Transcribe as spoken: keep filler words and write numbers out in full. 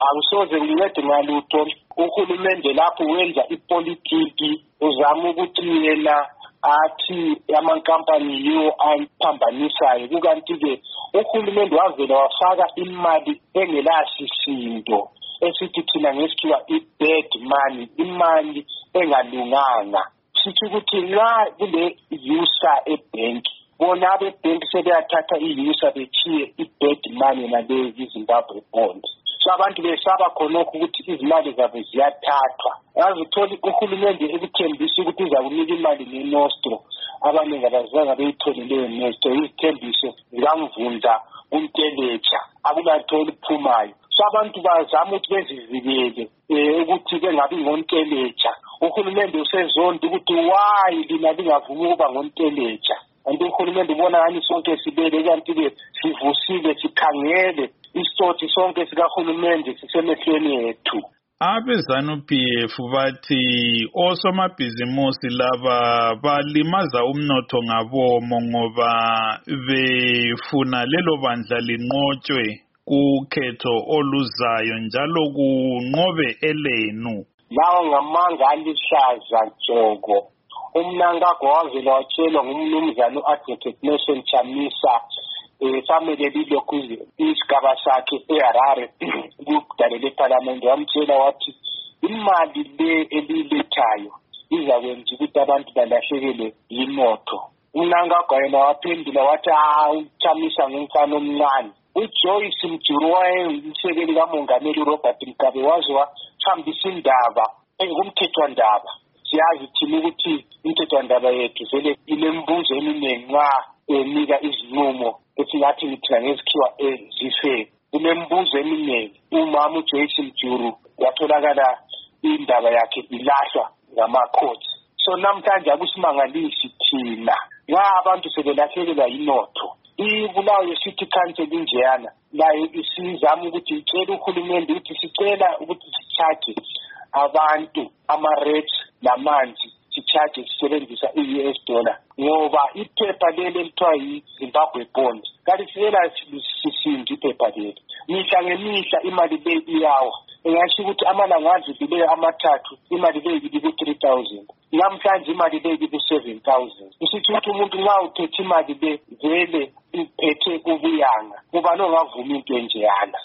Akusoze kuncede ngalutho. Uhulumende lapho wenza ipolitiki uzama ukuthi yena athi amankampani yiwo ayiphambanisayo. Kukanti-ke uhulumende wavela wafaka imali engelasisindo esithi thina ngesikhiwa i-bad money, imali engalunganga. Sithi ukuthi nxa kule user ebhenki, bona abebhenki sebeyathatha i-user bethiye i-bad money nale iZimbabwe bonds. So abantu besaba khonokho ukuthi izimali zabo ziyathathwa. Yazi utholi uhulumende ekuthembisa ukuthi izakunika imali ngenostro. Abaningi abazange beyithole leyo nostro, izithembiso zikamvundla uNteleja akulathola ukuphumayo. So abantu bazama ukuthi bezivikele ukuthi bengabi ngoNteleja. Uhulumende usezonda ukuthi why lina lingavumi ukuba ngoNteleja. Kanti uhulumende ubona ngani sonke sibele kanti-ke sivusile sikhangele isitoti sonke sikahulumende sisemehlweni ethu. Abe-ZANU-P F bathi osomabhizimusi laba balimaza umnotho ngabomo ngoba befuna lelo bandla linqotshwe kukhetho oluzayo njalo kunqobe elenu. Lawo ngamanga alihlaza tshoko. Umnankagwa wavela watshelwa ngumnumzane u-Advocate Nation Chamisa famele lilokhu isigaba sakhe eHarare kudalela ePhalamende, wamtshela wathi imali le elilethayo izakwenza ukuthi abantu balahlekelwe yinotho. Umnankagwa yena waphendula wathi hawu uChamisa ngumfana omncane. uJoyce Mjuru wayengumsekeli kamongameli uRobert Mugabe waze wahambisa indaba engumthethwandaba. Siyazi thina ukuthi umthethwandaba yethu vele inembuzo eminingi nxa enika izinqumo esingathi ngithina ngesikhiwa ezife. Kunembuzo eminingi. Umama uJoyce Mjuru watholakala indaba yakhe ilahlwa ngamakhosi. So namhlanje akusimangalisi thina nxa abantu sebelahlekelwa yinotho. Ibulawayo City Council injeyana layo isizama ukuthi icela uhulumende ukuthi sicela ukuthi sicharge abantu ama-rates namanzi sicharge sisebenzisa i-U S dollar ngoba iphepha leli elithiwa yi-Zimbabwe bond kalisiyela sisindi iphepha leli. Mihla ngemihla imali le iyawa. Engasho ukuthi amalanga adlulileyo amathathu imali le iku-three thousand. Namhlanje imali le iku-seven thousand. Usithi ukuthi umuntu nxa uthethe imali le vele iphethe ubuyanga kuba nongavumi into enjeyana.